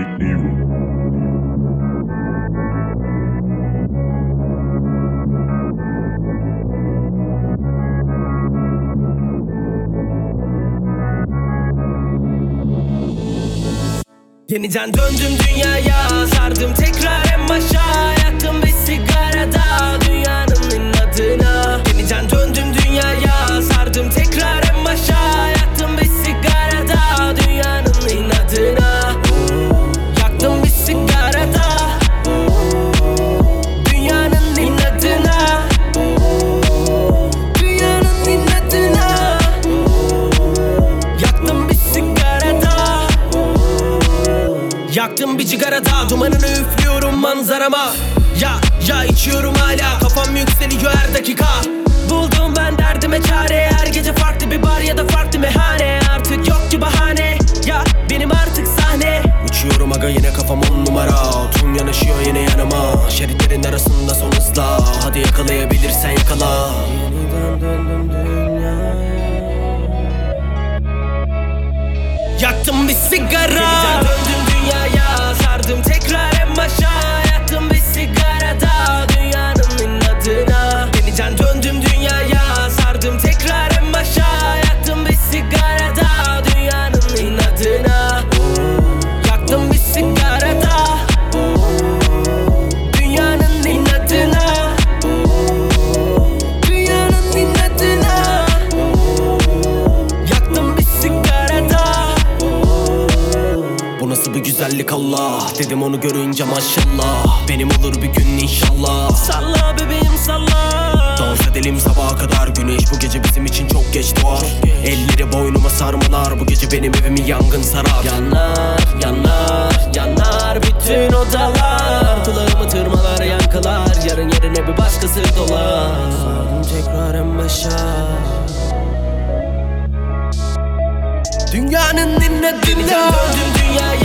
Yeniden döndüm dünyaya, sardım tekrar en başa. Yaktım bir sigarada dünyanın inadına. Yeniden döndüm dünyaya, sardım tekrar en başa. Yaktım bir sigarada dünyanın inadına. Yaktım bir sigarada dünyanın inadına. Dünyanın inadına. Yaktım bir sigarada. Yaktım bir cigarada, dumanını üflüyorum manzarama. Ya içiyorum hala, kafam yükseliyor her dakika. Buldum ben derdime çare, her gece farklı bir bar ya da farklı meyhane. Artık yok ki bahane, ya benim artık sahne. Uçuyorum aga yine kafam 10 numara, tüm yanaşıyor yine yanıma. Şeritlerin arasında son hızla, hadi yakalayabilirsen yakala. Yeniden döndüm dünyaya. Yaktım bir sigara. Yeniden döndüm dünyaya, sardım tekrar en başa. Yaktım bir sigarada dünyanın inadına. Yeniden döndüm dünyaya, sardım tekrar en başa. Yaktım bir sigarada dünyanın inadına. Yaktım bir sigarada dünyanın inadına. Dünyanın inadına. Yaktım bir sigarada. Bu nasıl bir güzellik Allah, dedim onu görünce maşallah. Benim olur bir gün inşallah. Salla bebeğim salla. Dans edelim sabaha kadar, güneş bu gece bizim için çok geç doğar. Elleri boynuma sarmalar, bu gece benim evimi yangın sarar. Yanar, yanar, yanar bütün odalar. Kulağımı tırmalar yankılar, yarın yerine bir başkası dolar. Sardım tekrar en başa. Dünyanın inadına. Döndüm dünyaya,